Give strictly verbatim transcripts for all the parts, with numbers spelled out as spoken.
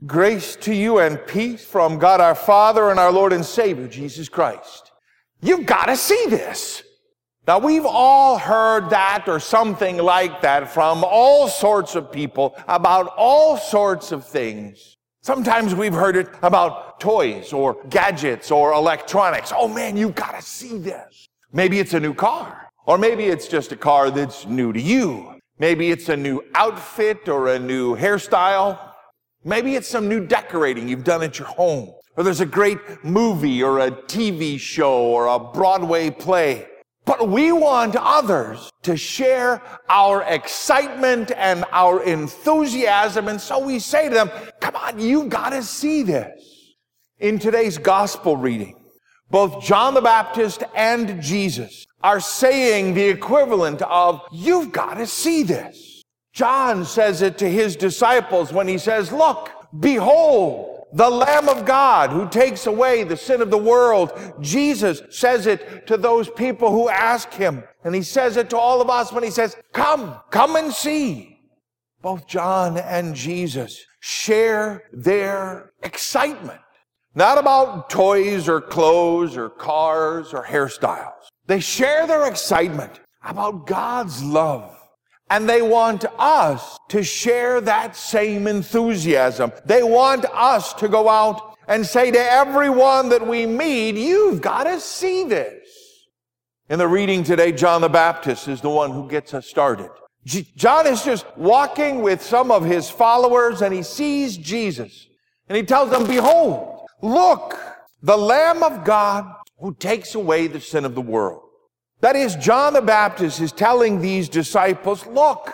Grace to you and peace from God our Father and our Lord and Savior, Jesus Christ. You've got to see this. Now, we've all heard that or something like that from all sorts of people about all sorts of things. Sometimes we've heard it about toys or gadgets or electronics. Oh man, you've got to see this. Maybe it's a new car, or maybe it's just a car that's new to you. Maybe it's a new outfit or a new hairstyle. Maybe it's some new decorating you've done at your home. Or there's a great movie or a T V show or a Broadway play. But we want others to share our excitement and our enthusiasm. And so we say to them, come on, you've got to see this. In today's gospel reading, both John the Baptist and Jesus are saying the equivalent of, you've got to see this. John says it to his disciples when he says, look, behold, the Lamb of God who takes away the sin of the world. Jesus says it to those people who ask him. And he says it to all of us when he says, come, come and see. Both John and Jesus share their excitement. Not about toys or clothes or cars or hairstyles. They share their excitement about God's love. And they want us to share that same enthusiasm. They want us to go out and say to everyone that we meet, you've got to see this. In the reading today, John the Baptist is the one who gets us started. G- John is just walking with some of his followers and he sees Jesus. And he tells them, behold, look, the Lamb of God who takes away the sin of the world. That is, John the Baptist is telling these disciples, look,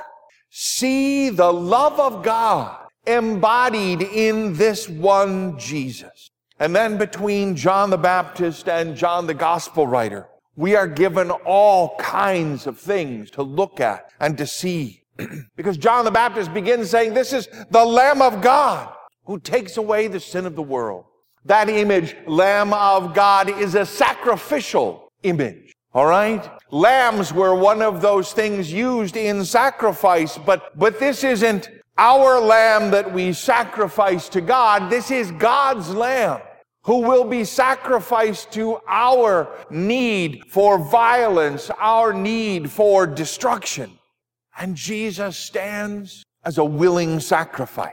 see the love of God embodied in this one Jesus. And then between John the Baptist and John the Gospel writer, we are given all kinds of things to look at and to see. Because John the Baptist begins saying, this is the Lamb of God who takes away the sin of the world. That image, Lamb of God, is a sacrificial image. All right? Lambs were one of those things used in sacrifice, but, but this isn't our lamb that we sacrifice to God. This is God's lamb who will be sacrificed to our need for violence, our need for destruction. And Jesus stands as a willing sacrifice.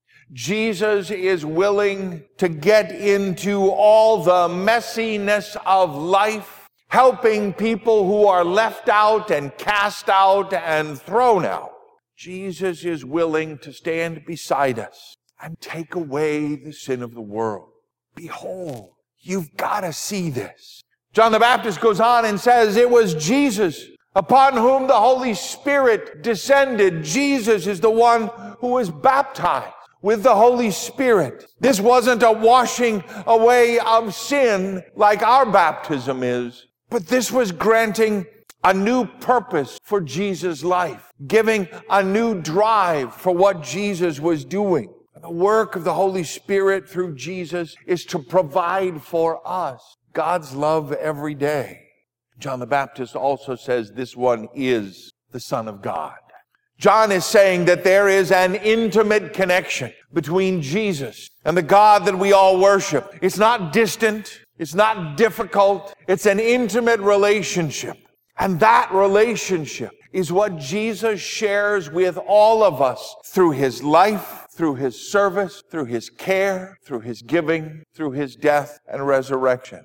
Jesus is willing to get into all the messiness of life, helping people who are left out and cast out and thrown out. Jesus is willing to stand beside us and take away the sin of the world. Behold, you've got to see this. John the Baptist goes on and says, it was Jesus upon whom the Holy Spirit descended. Jesus is the one who was baptized with the Holy Spirit. This wasn't a washing away of sin like our baptism is. But this was granting a new purpose for Jesus' life, giving a new drive for what Jesus was doing. The work of the Holy Spirit through Jesus is to provide for us God's love every day. John the Baptist also says this one is the Son of God. John is saying that there is an intimate connection between Jesus and the God that we all worship. It's not distant. It's not difficult. It's an intimate relationship. And that relationship is what Jesus shares with all of us through his life, through his service, through his care, through his giving, through his death and resurrection.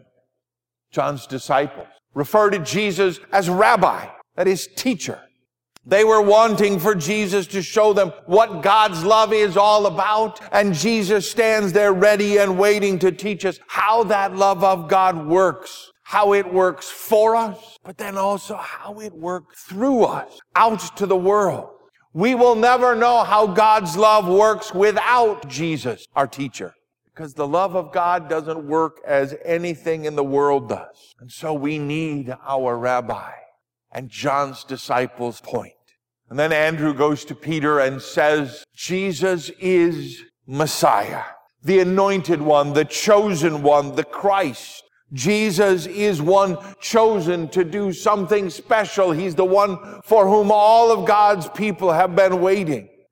John's disciples refer to Jesus as rabbi, that is, teacher. They were wanting for Jesus to show them what God's love is all about. And Jesus stands there ready and waiting to teach us how that love of God works, how it works for us, but then also how it works through us out to the world. We will never know how God's love works without Jesus, our teacher, because the love of God doesn't work as anything in the world does. And so we need our rabbi. And John's disciples point. And then Andrew goes to Peter and says, Jesus is Messiah, the anointed one, the chosen one, the Christ. Jesus is one chosen to do something special. He's the one for whom all of God's people have been waiting.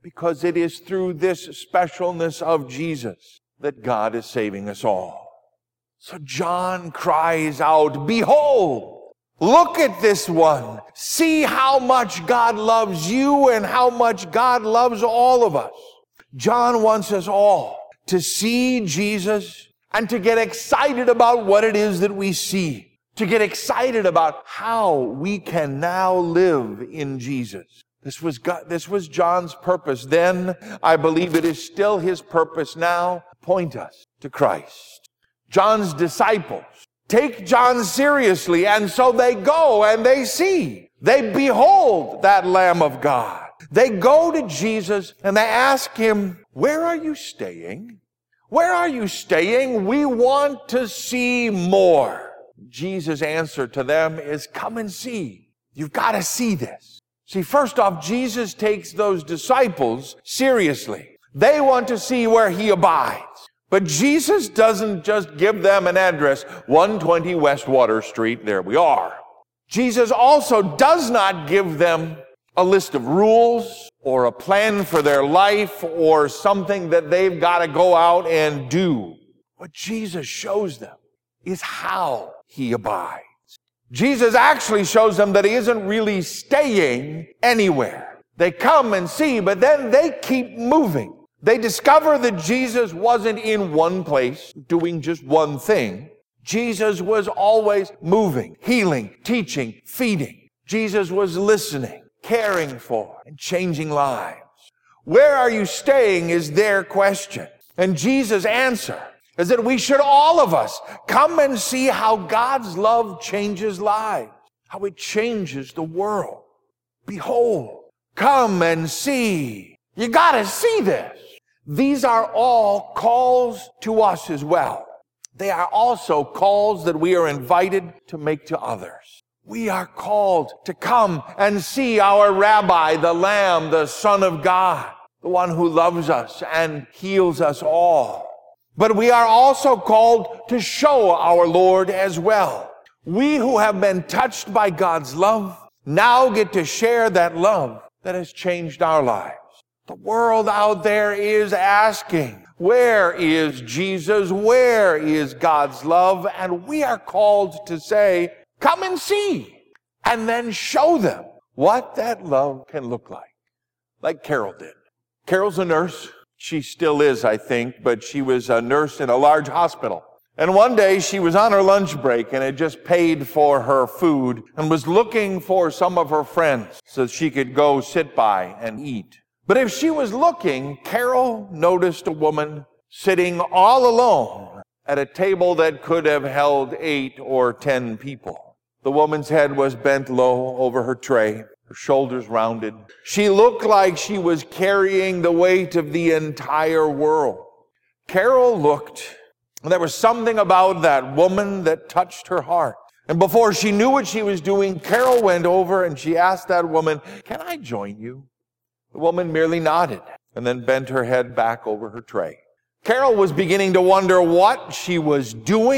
because it is through this specialness of Jesus that God is saving us all. So John cries out, "Behold, look at this one. See how much God loves you and how much God loves all of us." John wants us all to see Jesus and to get excited about what it is that we see, to get excited about how we can now live in Jesus. This was God, this was John's purpose then. I believe it is still his purpose now. Point us to Christ. John's disciples take John seriously, and so they go and they see. They behold that Lamb of God. They go to Jesus and they ask him, "Where are you staying? Where are you staying? We want to see more." Jesus' answer to them is, "Come and see." You've got to see this. See, first off, Jesus takes those disciples seriously. They want to see where he abides. But Jesus doesn't just give them an address, one twenty West Water Street, there we are. Jesus also does not give them a list of rules or a plan for their life or something that they've got to go out and do. What Jesus shows them is how he abides. Jesus actually shows them that he isn't really staying anywhere. They come and see, but then they keep moving. They discover that Jesus wasn't in one place doing just one thing. Jesus was always moving, healing, teaching, feeding. Jesus was listening, caring for, and changing lives. Where are you staying is their question. And Jesus' answer is that we should, all of us, come and see how God's love changes lives, how it changes the world. Behold, come and see. You gotta see this. These are all calls to us as well. They are also calls that we are invited to make to others. We are called to come and see our Rabbi, the Lamb, the Son of God, the one who loves us and heals us all. But we are also called to show our Lord as well. We who have been touched by God's love now get to share that love that has changed our lives. The world out there is asking, where is Jesus? Where is God's love? And we are called to say, come and see, and then show them what that love can look like. Like Carol did. Carol's a nurse. She still is, I think, but she was a nurse in a large hospital. And one day she was on her lunch break and had just paid for her food and was looking for some of her friends so she could go sit by and eat. But if she was looking, Carol noticed a woman sitting all alone at a table that could have held eight or ten people. The woman's head was bent low over her tray, her shoulders rounded. She looked like she was carrying the weight of the entire world. Carol looked, and there was something about that woman that touched her heart. And before she knew what she was doing, Carol went over and she asked that woman, "Can I join you?" The woman merely nodded and then bent her head back over her tray. Carol was beginning to wonder what she was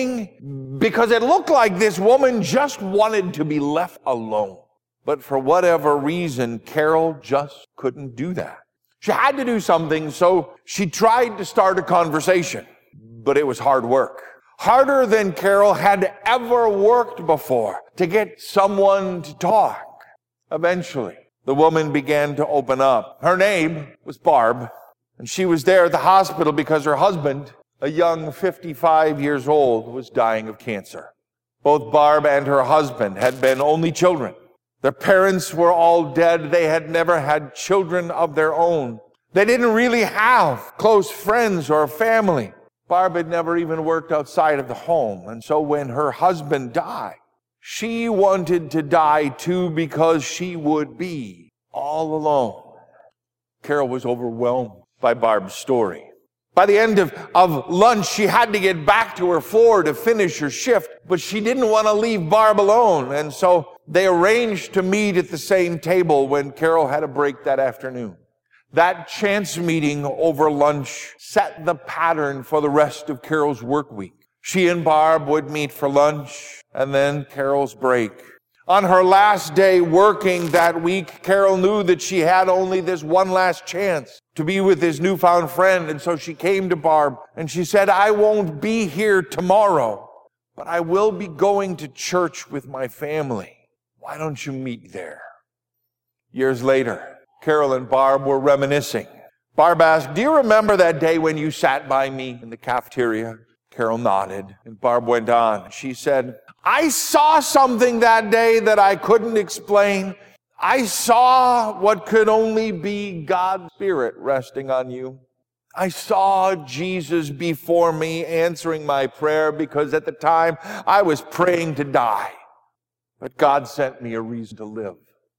doing because it looked like this woman just wanted to be left alone. But for whatever reason, Carol just couldn't do that. She had to do something, so she tried to start a conversation, but it was hard work. Harder than Carol had ever worked before to get someone to talk. Eventually, the woman began to open up. Her name was Barb, and she was there at the hospital because her husband, a young fifty-five years old, was dying of cancer. Both Barb and her husband had been only children. Their parents were all dead. They had never had children of their own. They didn't really have close friends or family. Barb had never even worked outside of the home, and so when her husband died, she wanted to die too because she would be all alone. Carol was overwhelmed by Barb's story. By the end of, of lunch, she had to get back to her floor to finish her shift, but she didn't want to leave Barb alone, and so they arranged to meet at the same table when Carol had a break that afternoon. That chance meeting over lunch set the pattern for the rest of Carol's work week. She and Barb would meet for lunch and then Carol's break. On her last day working that week, Carol knew that she had only this one last chance to be with his newfound friend. And so she came to Barb and she said, I won't be here tomorrow, but I will be going to church with my family. Why don't you meet there? Years later, Carol and Barb were reminiscing. Barb asked, do you remember that day when you sat by me in the cafeteria? Carol nodded, and Barb went on. She said, I saw something that day that I couldn't explain. I saw what could only be God's Spirit resting on you. I saw Jesus before me answering my prayer because at the time I was praying to die. But God sent me a reason to live.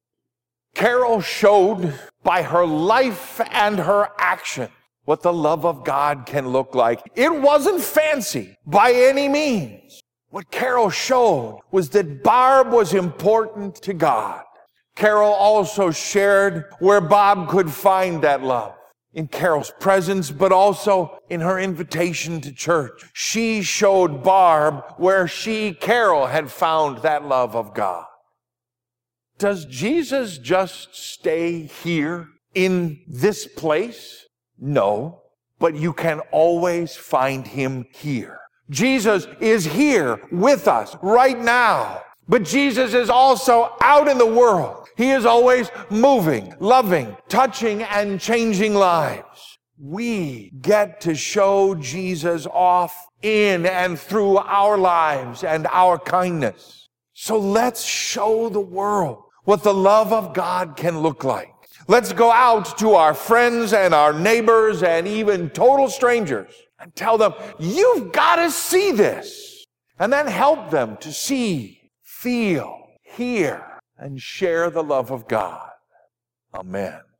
Carol showed by her life and her action what the love of God can look like. It wasn't fancy by any means. What Carol showed was that Barb was important to God. Carol also shared where Bob could find that love. In Carol's presence, but also in her invitation to church. She showed Barb where she, Carol, had found that love of God. Does Jesus just stay here in this place? No, but you can always find him here. Jesus is here with us right now, but Jesus is also out in the world. He is always moving, loving, touching, and changing lives. We get to show Jesus off in and through our lives and our kindness. So let's show the world what the love of God can look like. Let's go out to our friends and our neighbors and even total strangers and tell them, you've got to see this. And then help them to see, feel, hear, and share the love of God. Amen.